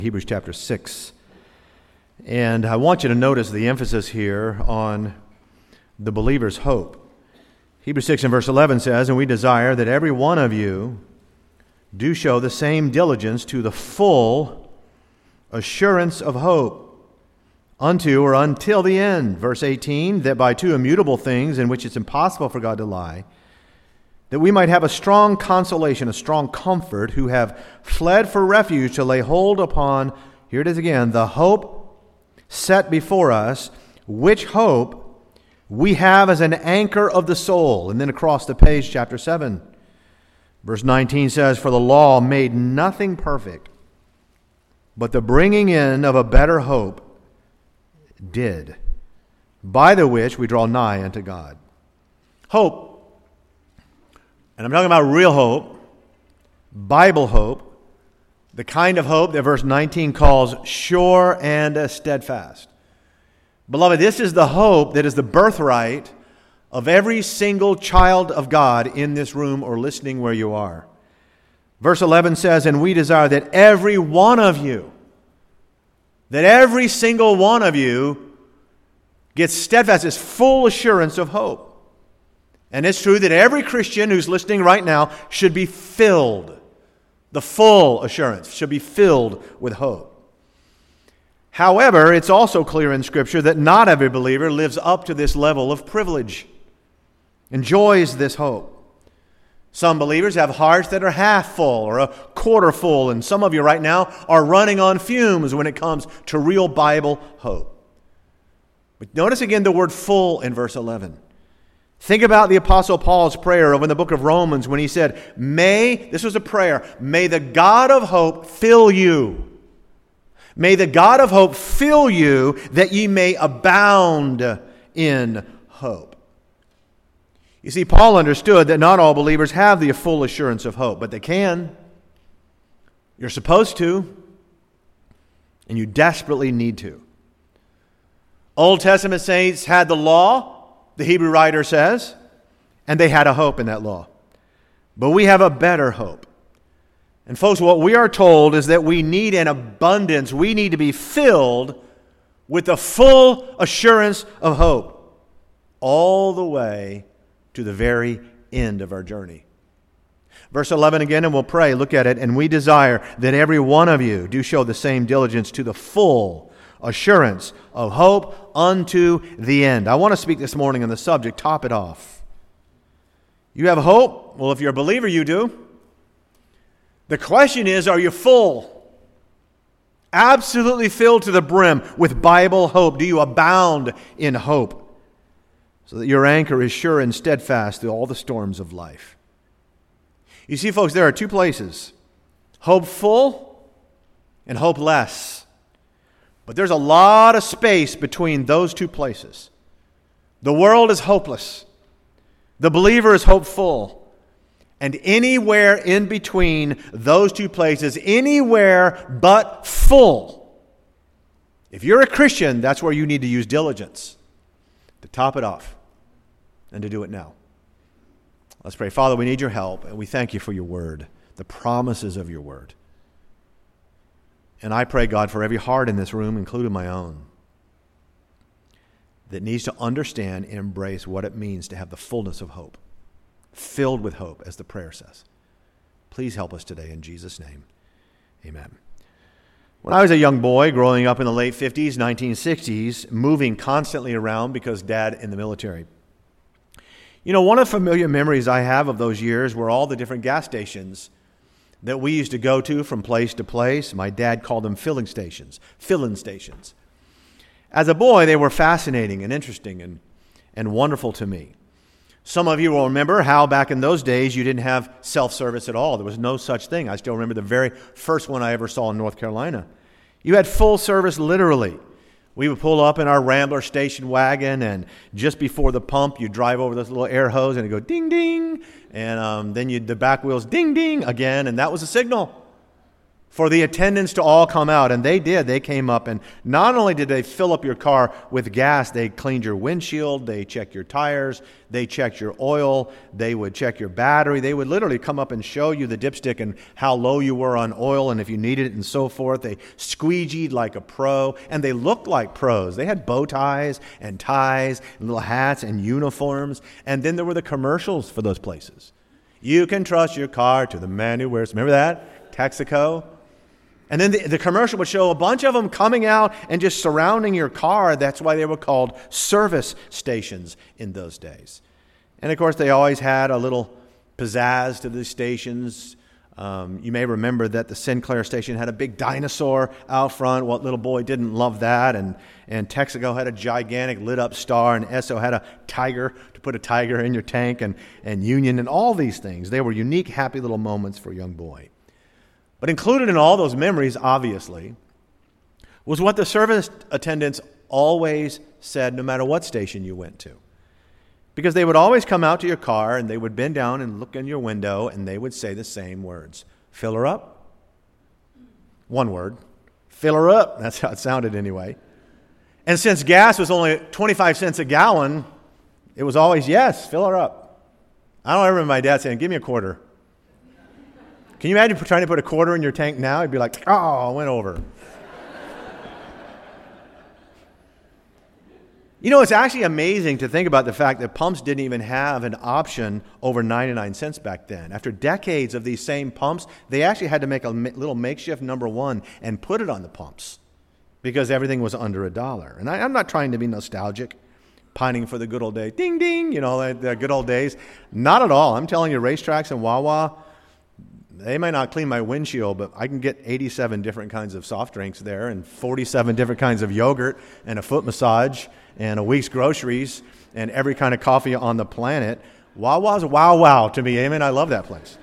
Hebrews chapter 6. And I want you to notice the emphasis here on the believer's hope. Hebrews 6 and verse 11 says, "And we desire that every one of you do show the same diligence to the full assurance of hope, unto or until the end." Verse 18, "That by two immutable things in which it's impossible for God to lie, that we might have a strong consolation, a strong comfort, who have fled for refuge to lay hold upon," here it is again, "the hope set before us, which hope we have as an anchor of the soul." And then across the page, chapter 7, verse 19 says, "For the law made nothing perfect, but the bringing in of a better hope did, by the which we draw nigh unto God." Hope. And I'm talking about real hope, Bible hope, the kind of hope that verse 19 calls sure and steadfast. Beloved, this is the hope that is the birthright of every single child of God in this room or listening where you are. Verse 11 says, "And we desire that every one of you," that every single one of you gets steadfast, this full assurance of hope. And it's true that every Christian who's listening right now should be filled. The full assurance should be filled with hope. However, it's also clear in Scripture that not every believer lives up to this level of privilege, enjoys this hope. Some believers have hearts that are half full or a quarter full, and some of you right now are running on fumes when it comes to real Bible hope. But notice again the word full in verse 11. Think about the Apostle Paul's prayer over in the book of Romans when he said, this was a prayer, "May the God of hope fill you. May the God of hope fill you that ye may abound in hope." You see, Paul understood that not all believers have the full assurance of hope, but they can. You're supposed to, and you desperately need to. Old Testament saints had the law, the Hebrew writer says, and they had a hope in that law. But we have a better hope. And folks, what we are told is that we need an abundance. We need to be filled with the full assurance of hope all the way to the very end of our journey. Verse 11 again, and we'll pray. Look at it. "And we desire that every one of you do show the same diligence to the full assurance of hope unto the end." I want to speak this morning on the subject, top it off. You have hope? Well, if you're a believer, you do. The question is, are you full? Absolutely filled to the brim with Bible hope? Do you abound in hope so that your anchor is sure and steadfast through all the storms of life? You see, folks, there are two places, hopeful and hopeless. But there's a lot of space between those two places. The world is hopeless. The believer is hopeful. And anywhere in between those two places, anywhere but full, if you're a Christian, that's where you need to use diligence to top it off and to do it now. Let's pray. Father, we need your help, and we thank you for your word, the promises of your word. And I pray, God, for every heart in this room, including my own, that needs to understand and embrace what it means to have the fullness of hope, filled with hope, as the prayer says. Please help us today in Jesus' name. Amen. When I was a young boy growing up in the late 50s, 1960s, moving constantly around because Dad in the military, one of the familiar memories I have of those years were all the different gas stations that we used to go to from place to place. My dad called them filling stations. As a boy, they were fascinating and interesting and wonderful to me. Some of you will remember how back in those days you didn't have self-service at all. There was no such thing. I still remember the very first one I ever saw in North Carolina. You had full service literally. We would pull up in our Rambler station wagon, and just before the pump, you'd drive over this little air hose, and it'd go ding, ding, and then the back wheels ding, ding again, and that was a signal. for the attendants to all come out. And they did. They came up, and not only did they fill up your car with gas, they cleaned your windshield, they checked your tires, they checked your oil, they would check your battery. They would literally come up and show you the dipstick and how low you were on oil and if you needed it and so forth. They squeegeed like a pro, and they looked like pros. They had bow ties and ties and little hats and uniforms. And then there were the commercials for those places. You can trust your car to the man who wears, remember that? Texaco. And then the commercial would show a bunch of them coming out and just surrounding your car. That's why they were called service stations in those days. And of course, they always had a little pizzazz to the stations. You may remember that the Sinclair station had a big dinosaur out front. What little boy didn't love that? And Texaco had a gigantic lit up star, and Esso had a tiger to put a tiger in your tank, and Union and all these things. They were unique, happy little moments for a young boy. But included in all those memories, obviously, was what the service attendants always said no matter what station you went to. Because they would always come out to your car and they would bend down and look in your window and they would say the same words. Fill her up. One word. Fill her up. That's how it sounded anyway. And since gas was only 25 cents a gallon, it was always, yes, fill her up. I don't remember my dad saying, give me a quarter. Can you imagine trying to put a quarter in your tank now? He'd be like, oh, I went over. You know, it's actually amazing to think about the fact that pumps didn't even have an option over 99 cents back then. After decades of these same pumps, they actually had to make a little makeshift number one and put it on the pumps because everything was under $1. And I'm not trying to be nostalgic, pining for the good old days. Ding, ding, the good old days. Not at all. I'm telling you, racetracks and Wawa, they might not clean my windshield, but I can get 87 different kinds of soft drinks there and 47 different kinds of yogurt and a foot massage and a week's groceries and every kind of coffee on the planet. Wawa's wow to me. Amen. I love that place.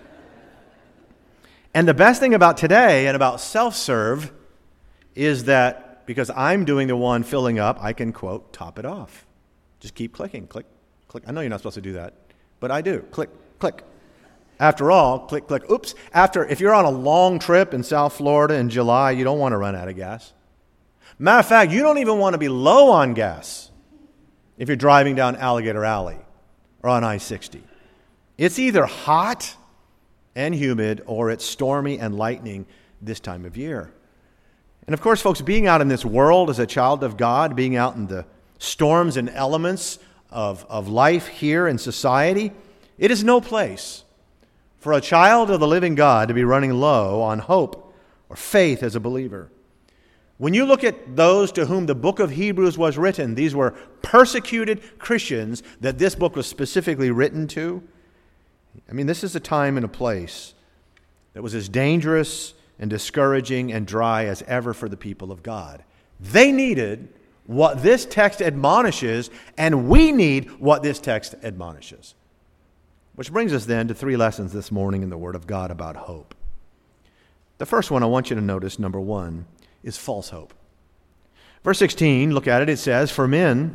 And the best thing about today and about self-serve is that because I'm doing the one filling up, I can, quote, top it off. Just keep clicking. Click, click. I know you're not supposed to do that, but I do. Click, click. After all, click, click. Oops. If you're on a long trip in South Florida in July, you don't want to run out of gas. Matter of fact, you don't even want to be low on gas if you're driving down Alligator Alley or on I-60. It's either hot and humid or it's stormy and lightning this time of year. And of course, folks, being out in this world as a child of God, being out in the storms and elements of life here in society, it is no place for a child of the living God to be running low on hope or faith as a believer. When you look at those to whom the book of Hebrews was written, these were persecuted Christians that this book was specifically written to. I mean, this is a time and a place that was as dangerous and discouraging and dry as ever for the people of God. They needed what this text admonishes, and we need what this text admonishes. Which brings us then to 3 lessons this morning in the Word of God about hope. The first one I want you to notice, number 1, is false hope. Verse 16, look at it, it says, For men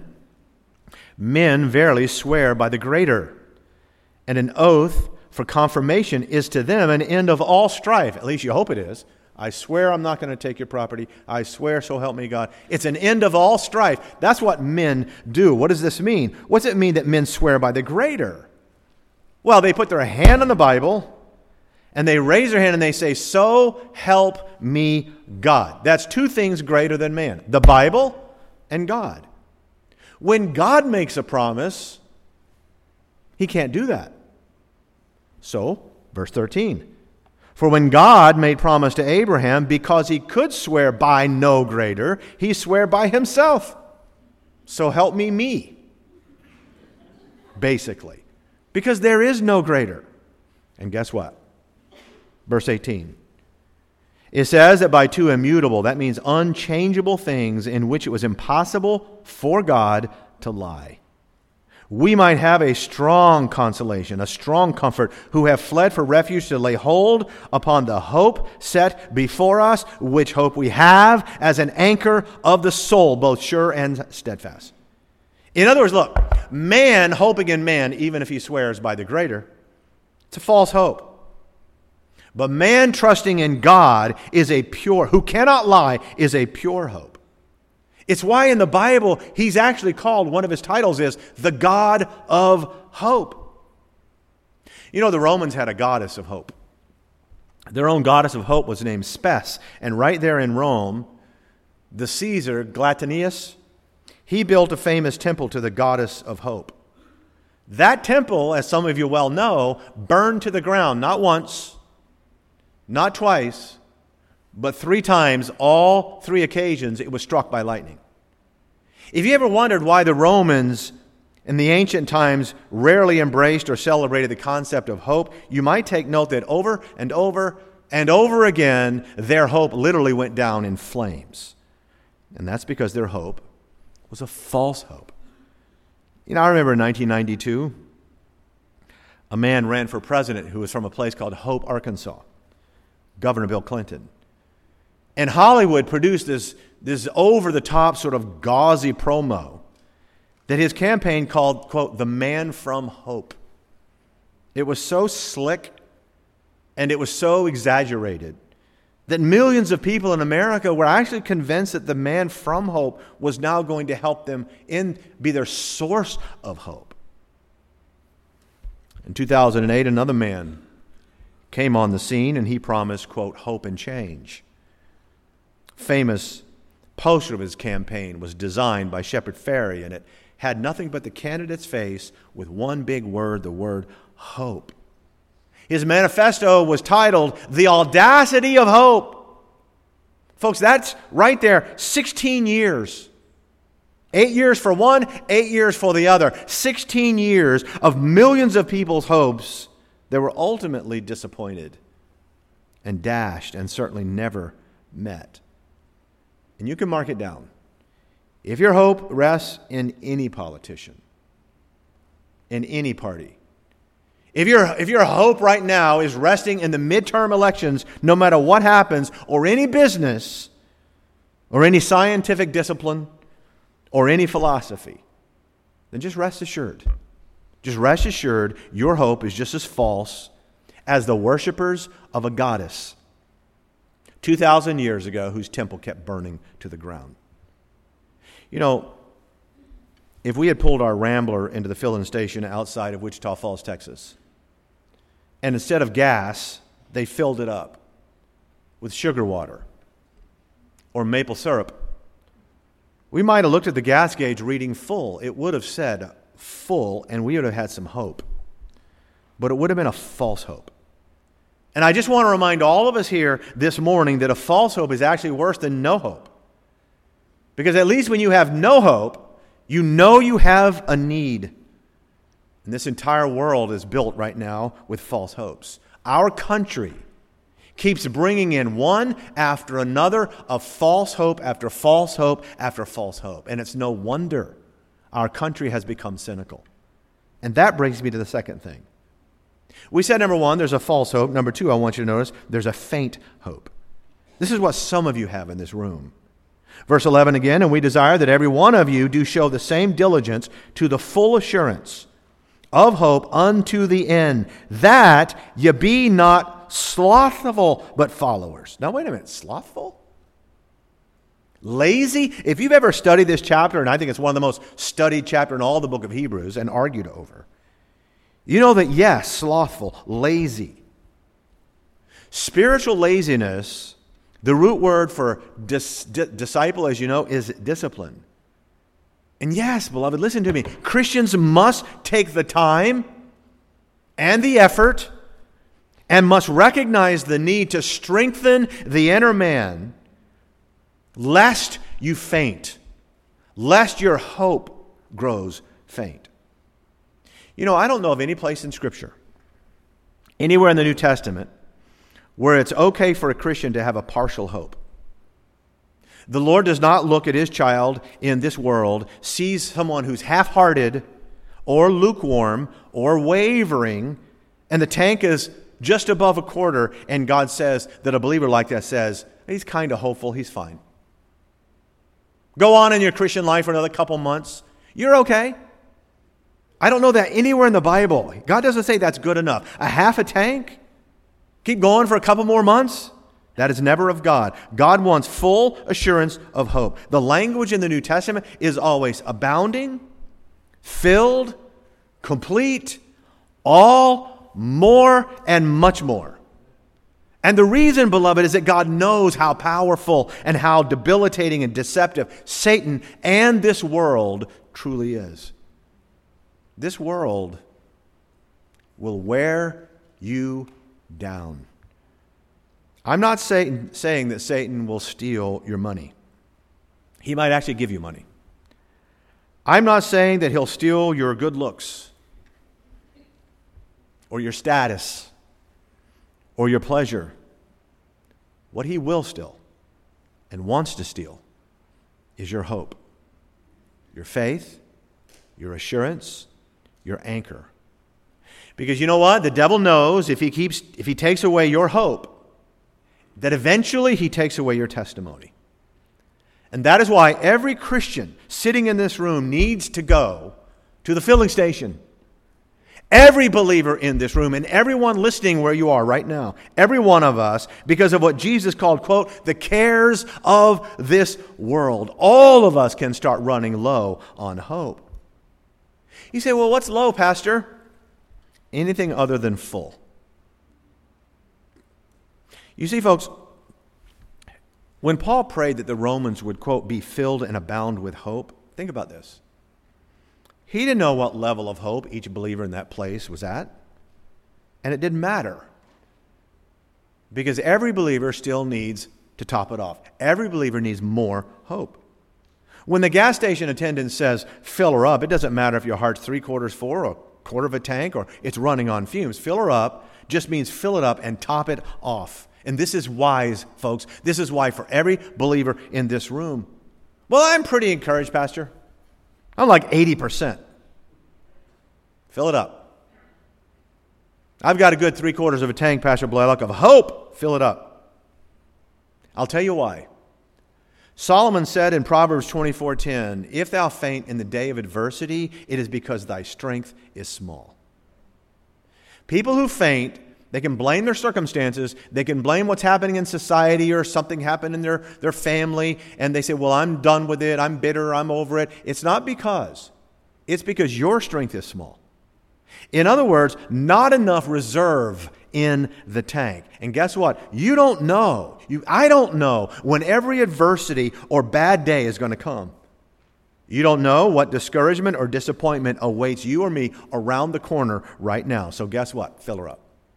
verily swear by the greater, and an oath for confirmation is to them an end of all strife. At least you hope it is. I swear I'm not going to take your property. I swear, so help me God. It's an end of all strife. That's what men do. What does this mean? What's it mean that men swear by the greater? Well, they put their hand on the Bible, and they raise their hand and they say, so help me God. That's two things greater than man, the Bible and God. When God makes a promise, He can't do that. So, verse 13, For when God made promise to Abraham, because He could swear by no greater, He swore by Himself. So help me. Basically. Because there is no greater. And guess what? Verse 18. It says that by two immutable, that means unchangeable things in which it was impossible for God to lie, we might have a strong consolation, a strong comfort, who have fled for refuge to lay hold upon the hope set before us, which hope we have as an anchor of the soul, both sure and steadfast. In other words, look, man hoping in man, even if he swears by the greater, it's a false hope. But man trusting in God who cannot lie, is a pure hope. It's why in the Bible, he's actually called, one of his titles is the God of hope. You know, the Romans had a goddess of hope. Their own goddess of hope was named Spes. And right there in Rome, the Caesar, Glatanius, he built a famous temple to the goddess of hope. That temple, as some of you well know, burned to the ground, not once, not twice, but 3 times, all 3 occasions, it was struck by lightning. If you ever wondered why the Romans in the ancient times rarely embraced or celebrated the concept of hope, you might take note that over and over and over again, their hope literally went down in flames. And that's because their hope was a false hope. You know, I remember in 1992, a man ran for president who was from a place called Hope, Arkansas, Governor Bill Clinton. And Hollywood produced this over-the-top sort of gauzy promo that his campaign called, quote, the man from hope. It was so slick and it was so exaggerated that millions of people in America were actually convinced that the man from hope was now going to help them be their source of hope. In 2008, another man came on the scene and he promised, quote, hope and change. Famous poster of his campaign was designed by Shepard Fairey, and it had nothing but the candidate's face with one big word, the word hope. His manifesto was titled, The Audacity of Hope. Folks, that's right there, 16 years. 8 years for one, 8 years for the other. 16 years of millions of people's hopes that were ultimately disappointed and dashed and certainly never met. And you can mark it down. If your hope rests in any politician, in any party, if your hope right now is resting in the midterm elections, no matter what happens, or any business, or any scientific discipline, or any philosophy, then just rest assured. Just rest assured your hope is just as false as the worshipers of a goddess 2,000 years ago whose temple kept burning to the ground. You know, if we had pulled our Rambler into the filling station outside of Wichita Falls, Texas, and instead of gas, they filled it up with sugar water or maple syrup, we might have looked at the gas gauge reading full. It would have said full, and we would have had some hope. But it would have been a false hope. And I just want to remind all of us here this morning that a false hope is actually worse than no hope. Because at least when you have no hope, you know you have a need. And this entire world is built right now with false hopes. Our country keeps bringing in one after another of false hope after false hope after false hope. And it's no wonder our country has become cynical. And that brings me to the second thing. We said, number one, there's a false hope. Number two, I want you to notice, there's a faint hope. This is what some of you have in this room. Verse 11 again, and we desire that every one of you do show the same diligence to the full assurance of hope unto the end, that ye be not slothful, but followers. Now, wait a minute, slothful? Lazy? If you've ever studied this chapter, and I think it's one of the most studied chapter in all the book of Hebrews and argued over, you know that, yes, slothful, lazy. Spiritual laziness, the root word for disciple, as you know, is discipline. And yes, beloved, listen to me. Christians must take the time and the effort and must recognize the need to strengthen the inner man lest you faint, lest your hope grows faint. You know, I don't know of any place in Scripture, anywhere in the New Testament, where it's okay for a Christian to have a partial hope. The Lord does not look at His child in this world, sees someone who's half-hearted or lukewarm or wavering, and the tank is just above a quarter, and God says that a believer like that says, he's kind of hopeful, he's fine. Go on in your Christian life for another couple months. You're okay. I don't know that anywhere in the Bible. God doesn't say that's good enough. A half a tank? Keep going for a couple more months? That is never of God. God wants full assurance of hope. The language in the New Testament is always abounding, filled, complete, all, more, and much more. And the reason, beloved, is that God knows how powerful and how debilitating and deceptive Satan and this world truly is. This world will wear you down. I'm not saying that Satan will steal your money. He might actually give you money. I'm not saying that he'll steal your good looks or your status or your pleasure. What he will steal and wants to steal is your hope, your faith, your assurance, your anchor. Because you know what? The devil knows if he takes away your hope, that eventually he takes away your testimony. And that is why every Christian sitting in this room needs to go to the filling station. Every believer in this room and everyone listening where you are right now, every one of us, because of what Jesus called, quote, the cares of this world. All of us can start running low on hope. You say, well, what's low, Pastor? Anything other than full. You see, folks, when Paul prayed that the Romans would, quote, be filled and abound with hope, think about this. He didn't know what level of hope each believer in that place was at. And it didn't matter. Because every believer still needs to top it off. Every believer needs more hope. When the gas station attendant says, fill her up, it doesn't matter if your heart's 3/4 full or a quarter of a tank or it's running on fumes. Fill her up just means fill it up and top it off. And this is wise, folks. This is why for every believer in this room. Well, I'm pretty encouraged, Pastor. I'm like 80%. Fill it up. I've got a good 3/4 of a tank, Pastor Blaylock, of hope. Fill it up. I'll tell you why. Solomon said in Proverbs 24:10, if thou faint in the day of adversity, it is because thy strength is small. People who faint, they can blame their circumstances. They can blame what's happening in society or something happened in their family. And they say, well, I'm done with it. I'm bitter. I'm over it. It's not because. It's because your strength is small. In other words, not enough reserve in the tank. And guess what? You don't know. I don't know when every adversity or bad day is going to come. You don't know what discouragement or disappointment awaits you or me around the corner right now. So guess what? Fill her up.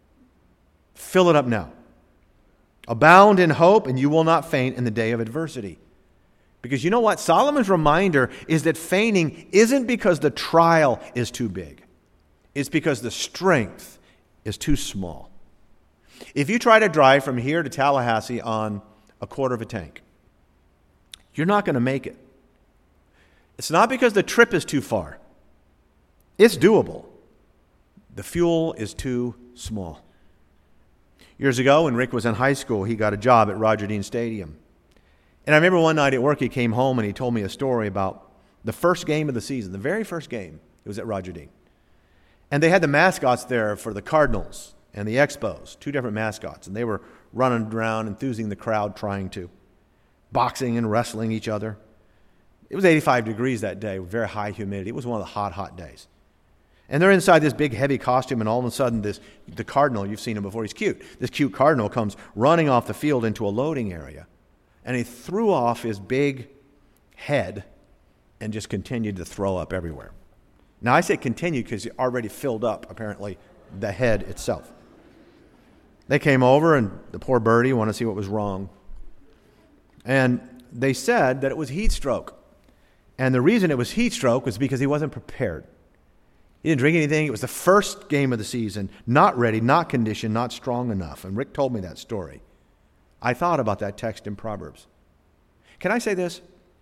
Fill it up now. Abound in hope, and you will not faint in the day of adversity. Because you know what? Solomon's reminder is that fainting isn't because the trial is too big. It's because the strength is too small. If you try to drive from here to Tallahassee on a quarter of a tank, you're not going to make it. It's not because the trip is too far. It's doable. The fuel is too small. Years ago, when Rick was in high school, he got a job at Roger Dean Stadium. And I remember one night at work, he came home and he told me a story about the first game of the season, the very first game. It was at Roger Dean. And they had the mascots there for the Cardinals and the Expos, two different mascots. And they were running around, enthusing the crowd, trying to boxing and wrestling each other. It was 85 degrees that day with very high humidity. It was one of the hot, hot days. And they're inside this big, heavy costume, and all of a sudden, the cardinal, you've seen him before, he's cute. This cute cardinal comes running off the field into a loading area. And he threw off his big head and just continued to throw up everywhere. Now, I say continued because he already filled up, apparently, the head itself. They came over, and the poor birdie wanted to see what was wrong. And they said that it was heat stroke. And the reason it was heat stroke was because he wasn't prepared. He didn't drink anything. It was the first game of the season. Not ready, not conditioned, not strong enough. And Rick told me that story. I thought about that text in Proverbs. Can I say this?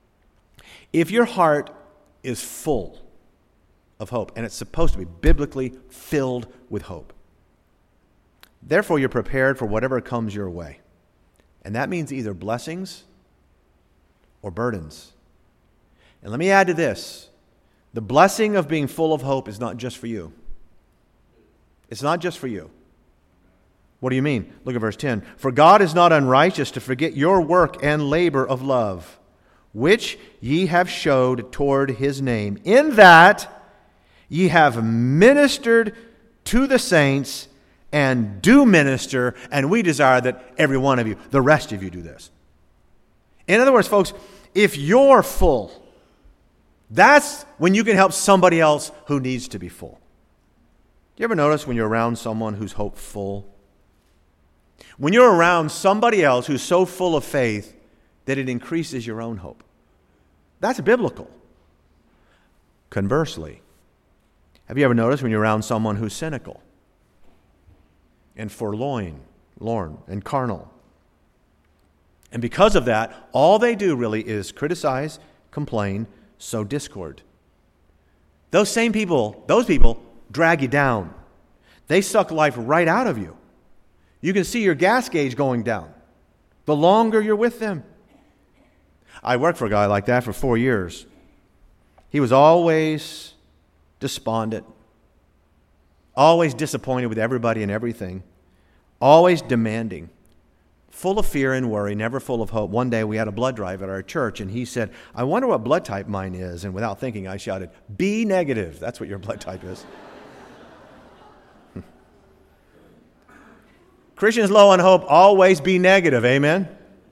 If your heart is full of hope, and it's supposed to be biblically filled with hope, therefore you're prepared for whatever comes your way. And that means either blessings or burdens. And let me add to this. The blessing of being full of hope is not just for you. It's not just for you. What do you mean? Look at verse 10. For God is not unrighteous to forget your work and labor of love, which ye have showed toward his name, in that ye have ministered to the saints and do minister, and we desire that every one of you, the rest of you, do this. In other words, folks, if you're full, that's when you can help somebody else who needs to be full. Do you ever notice when you're around someone who's hopeful? When you're around somebody else who's so full of faith that it increases your own hope. That's biblical. Conversely, have you ever noticed when you're around someone who's cynical and forlorn and carnal? And because of that, all they do really is criticize, complain, sow discord. Those people drag you down. They suck life right out of you. You can see your gas gauge going down the longer you're with them. I worked for a guy like that for 4 years. He was always despondent, always disappointed with everybody and everything, always demanding, full of fear and worry, never full of hope. One day we had a blood drive at our church, and he said, I wonder what blood type mine is. And without thinking, I shouted, B negative. That's what your blood type is. Christians low on hope always be negative, amen?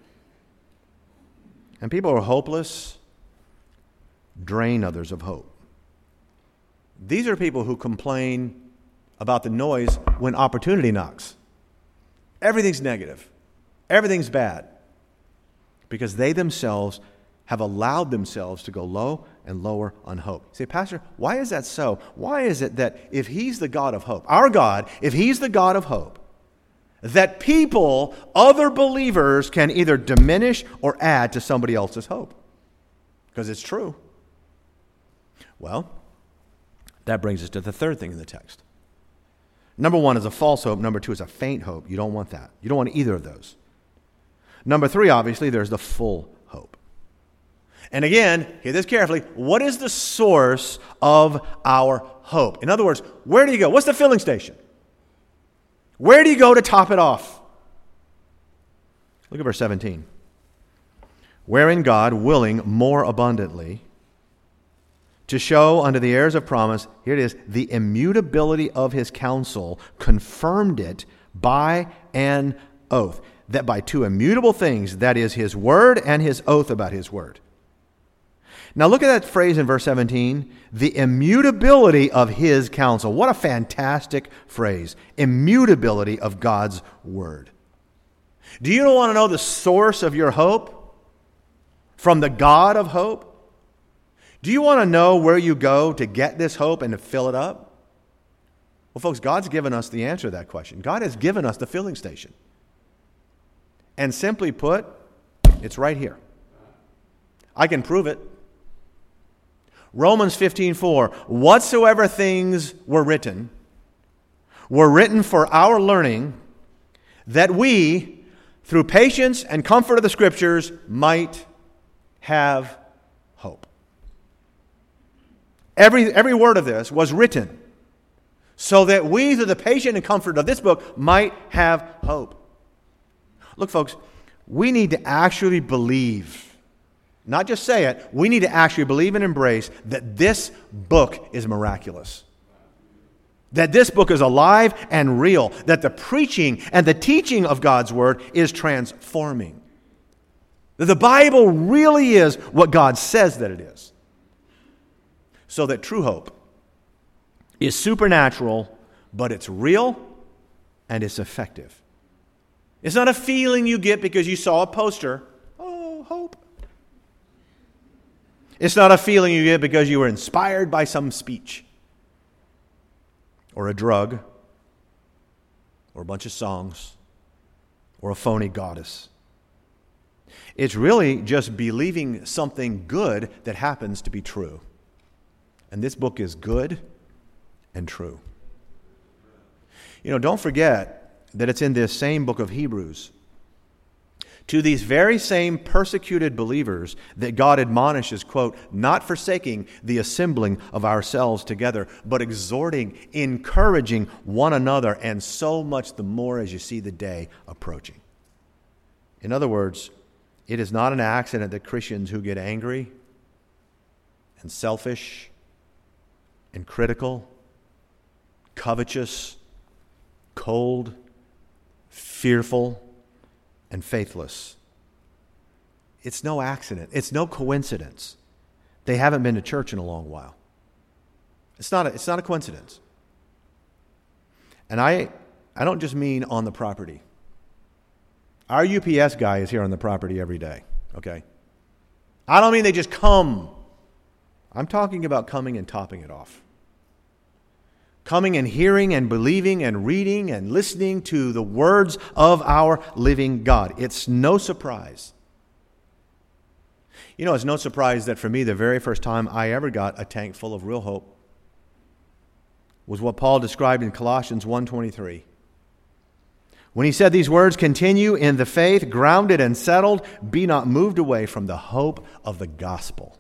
And people who are hopeless drain others of hope. These are people who complain about the noise when opportunity knocks. Everything's negative. Everything's bad. Because they themselves have allowed themselves to go low and lower on hope. You say, Pastor, why is that so? Why is it that if he's the God of hope, our God, if he's the God of hope, that people, other believers, can either diminish or add to somebody else's hope? Because it's true. Well, that brings us to the third thing in the text. Number one is a false hope. Number two is a faint hope. You don't want that. You don't want either of those. Number three, obviously, there's the full hope. And again, hear this carefully, what is the source of our hope? In other words, where do you go? What's the filling station? Where do you go to top it off? Look at verse 17. Wherein God, willing more abundantly to show unto the heirs of promise, here it is, the immutability of his counsel, confirmed it by an oath. That by two immutable things, that is his word and his oath about his word. Now look at that phrase in verse 17, the immutability of his counsel. What a fantastic phrase, immutability of God's word. Do you want to know the source of your hope from the God of hope? Do you want to know where you go to get this hope and to fill it up? Well, folks, God's given us the answer to that question. God has given us the filling station. And simply put, it's right here. I can prove it. Romans 15:4, whatsoever things were written for our learning, that we, through patience and comfort of the Scriptures, might have hope. Every word of this was written so that we, through the patience and comfort of this book, might have hope. Look, folks, we need to actually believe. Not just say it, we need to actually believe and embrace that this book is miraculous. That this book is alive and real. That the preaching and the teaching of God's Word is transforming. That the Bible really is what God says that it is. So that true hope is supernatural, but it's real and it's effective. It's not a feeling you get because you saw a poster. Oh, hope. It's not a feeling you get because you were inspired by some speech or a drug or a bunch of songs or a phony goddess. It's really just believing something good that happens to be true. And this book is good and true. You know, don't forget that it's in this same book of Hebrews, To these very same persecuted believers that God admonishes, quote, not forsaking the assembling of ourselves together, but exhorting, encouraging one another, and so much the more as you see the day approaching. In other words, it is not an accident that Christians who get angry and selfish and critical, covetous, cold, fearful, and faithless. It's no accident. It's no coincidence. They haven't been to church in a long while. It's not a coincidence. And I don't just mean on the property. Our UPS guy is here on the property every day, okay? I don't mean they just come. I'm talking about coming and topping it off. Coming and hearing and believing and reading and listening to the words of our living God. It's no surprise. You know, it's no surprise that for me, the very first time I ever got a tank full of real hope was what Paul described in Colossians 1:23. When he said these words, continue in the faith, grounded and settled, be not moved away from the hope of the gospel.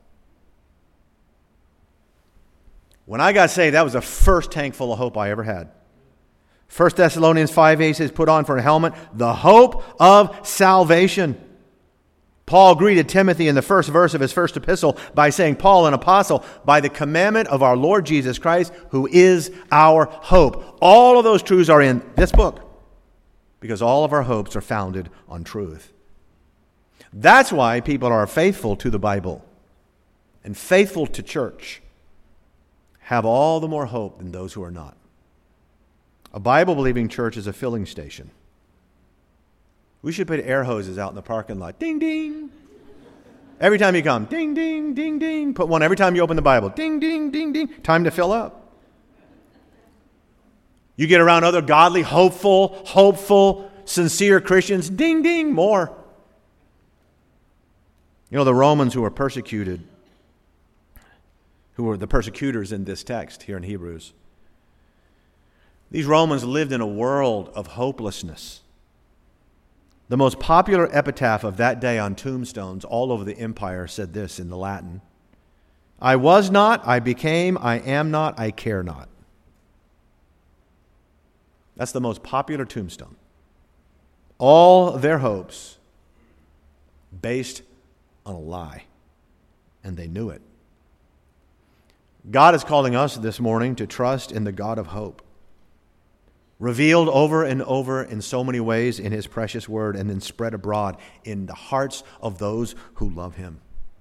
When I got saved, that was the first tank full of hope I ever had. 1 Thessalonians 5:8 says, put on for a helmet the hope of salvation. Paul greeted Timothy in the first verse of his first epistle by saying, Paul, an apostle, by the commandment of our Lord Jesus Christ, who is our hope. All of those truths are in this book because all of our hopes are founded on truth. That's why people are faithful to the Bible and faithful to church have all the more hope than those who are not. A Bible-believing church is a filling station. We should put air hoses out in the parking lot. Ding, ding. Every time you come, ding, ding, ding, ding. Put one every time you open the Bible. Ding, ding, ding, ding. Time to fill up. You get around other godly, hopeful, sincere Christians. Ding, ding, more. You know, the Romans who were persecuted, who were the persecutors in this text here in Hebrews. These Romans lived in a world of hopelessness. The most popular epitaph of that day on tombstones all over the empire said this in the Latin: I was not, I became, I am not, I care not. That's the most popular tombstone. All their hopes based on a lie, and they knew it. God is calling us this morning to trust in the God of hope, revealed over and over in so many ways in His precious word and then spread abroad in the hearts of those who love Him.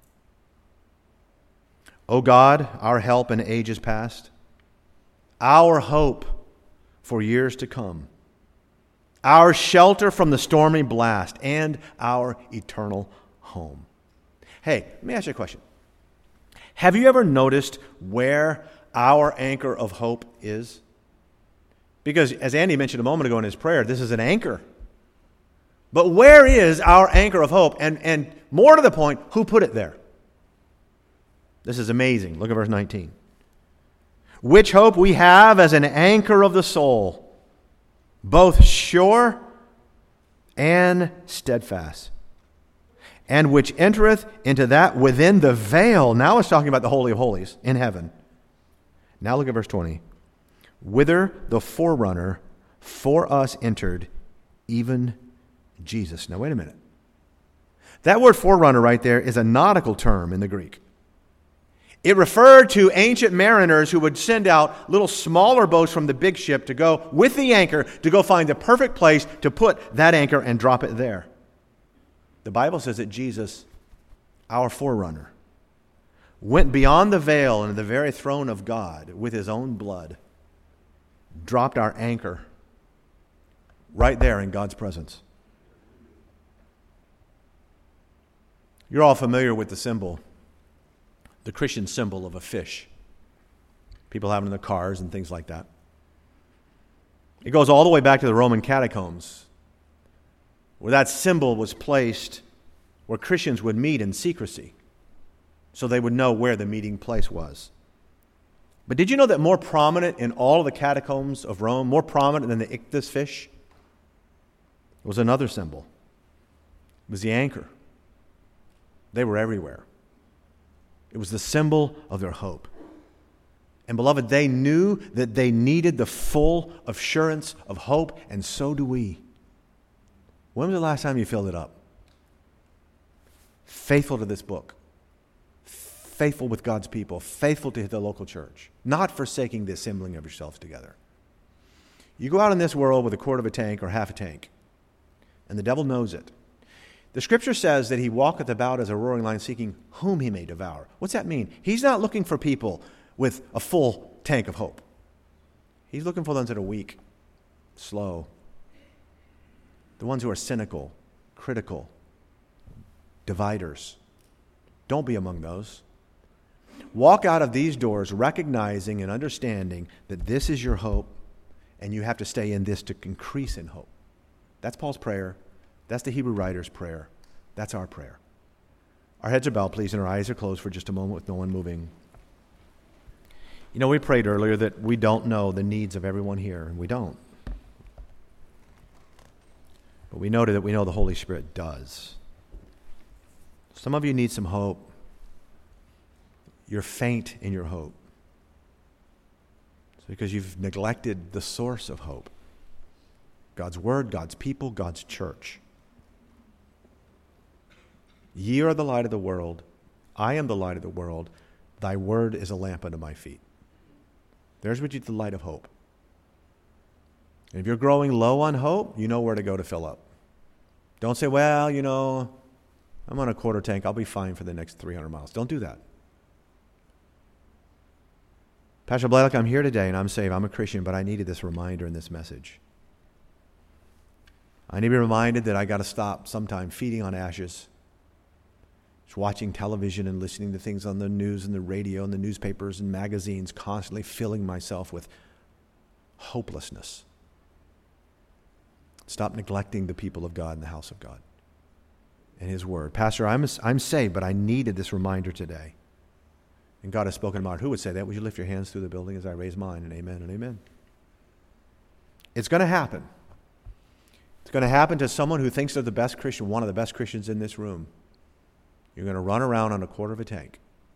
O God, our help in ages past, our hope for years to come, our shelter from the stormy blast, and our eternal home. Hey, let me ask you a question. Have you ever noticed where our anchor of hope is? Because as Andy mentioned a moment ago in his prayer, this is an anchor. But where is our anchor of hope? And more to the point, who put it there? This is amazing. Look at verse 19. Which hope we have as an anchor of the soul, both sure and steadfast, and which entereth into that within the veil. Now it's talking about the Holy of Holies in heaven. Now look at verse 20. Whither the forerunner for us entered, even Jesus. Now wait a minute. That word forerunner right there is a nautical term in the Greek. It referred to ancient mariners who would send out little smaller boats from the big ship to go with the anchor to go find the perfect place to put that anchor and drop it there. The Bible says that Jesus, our forerunner, went beyond the veil into the very throne of God with His own blood, dropped our anchor right there in God's presence. You're all familiar with the symbol, the Christian symbol of a fish. People have it in their cars and things like that. It goes all the way back to the Roman catacombs, where that symbol was placed where Christians would meet in secrecy so they would know where the meeting place was. But did you know that more prominent in all of the catacombs of Rome, more prominent than the ichthys fish, was another symbol? It was the anchor. They were everywhere. It was the symbol of their hope. And beloved, they knew that they needed the full assurance of hope, and so do we. When was the last time you filled it up? Faithful to this book. Faithful with God's people. Faithful to the local church. Not forsaking the assembling of yourselves together. You go out in this world with a quarter of a tank or half a tank, and the devil knows it. The Scripture says that he walketh about as a roaring lion, seeking whom he may devour. What's that mean? He's not looking for people with a full tank of hope. He's looking for those that are weak, slow, the ones who are cynical, critical, dividers. Don't be among those. Walk out of these doors recognizing and understanding that this is your hope, and you have to stay in this to increase in hope. That's Paul's prayer. That's the Hebrew writer's prayer. That's our prayer. Our heads are bowed, please, and our eyes are closed for just a moment with no one moving. You know, we prayed earlier that we don't know the needs of everyone here, and we don't. But we noted that we know the Holy Spirit does. Some of you need some hope. You're faint in your hope. It's because you've neglected the source of hope. God's Word, God's people, God's church. Ye are the light of the world. I am the light of the world. Thy word is a lamp unto my feet. There's what you the light of hope. And if you're growing low on hope, you know where to go to fill up. Don't say, well, you know, I'm on a quarter tank. I'll be fine for the next 300 miles. Don't do that. Pastor Blalock, I'm here today and I'm saved. I'm a Christian, but I needed this reminder in this message. I need to be reminded that I got to stop sometime feeding on ashes. Just watching television and listening to things on the news and the radio and the newspapers and magazines, constantly filling myself with hopelessness. Stop neglecting the people of God in the house of God and His Word. Pastor, I'm saved, but I needed this reminder today. And God has spoken about. Who would say that? Would you lift your hands through the building as I raise mine? And amen and amen. It's going to happen. It's going to happen to someone who thinks they're the best Christian, one of the best Christians in this room. You're going to run around on a quarter of a tank.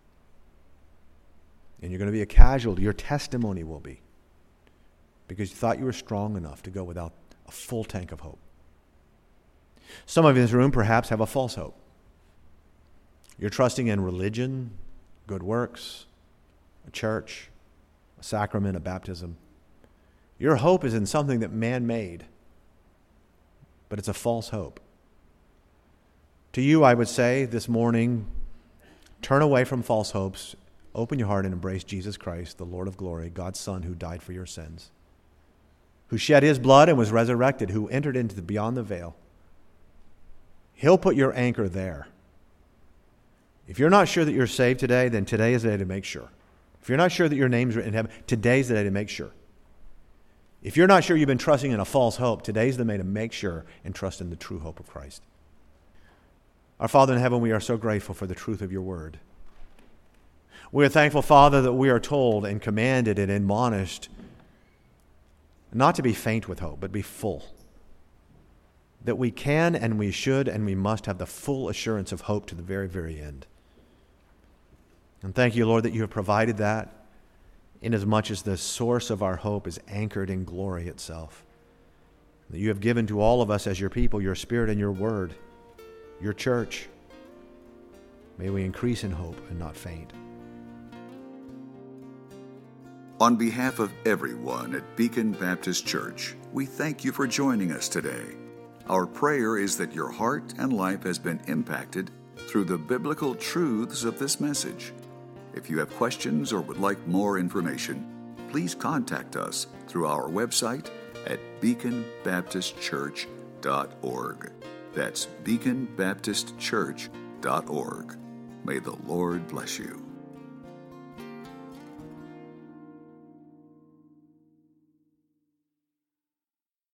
And you're going to be a casualty. Your testimony will be. Because you thought you were strong enough to go without a full tank of hope. Some of you in this room perhaps have a false hope. You're trusting in religion, good works, a church, a sacrament, a baptism. Your hope is in something that man made. But it's a false hope. To you, I would say this morning, turn away from false hopes, open your heart and embrace Jesus Christ, the Lord of glory, God's Son who died for your sins, who shed His blood and was resurrected, who entered into the beyond the veil. He'll put your anchor there. If you're not sure that you're saved today, then today is the day to make sure. If you're not sure that your name's written in heaven, today's the day to make sure. If you're not sure you've been trusting in a false hope, today's the day to make sure and trust in the true hope of Christ. Our Father in heaven, we are so grateful for the truth of your word. We are thankful, Father, that we are told and commanded and admonished not to be faint with hope, but be full. That we can and we should and we must have the full assurance of hope to the very, very end. And thank you, Lord, that you have provided that inasmuch as the source of our hope is anchored in glory itself. That you have given to all of us as your people your Spirit and your word, your church. May we increase in hope and not faint. On behalf of everyone at Beacon Baptist Church, we thank you for joining us today. Our prayer is that your heart and life has been impacted through the biblical truths of this message. If you have questions or would like more information, please contact us through our website at beaconbaptistchurch.org. That's beaconbaptistchurch.org. May the Lord bless you.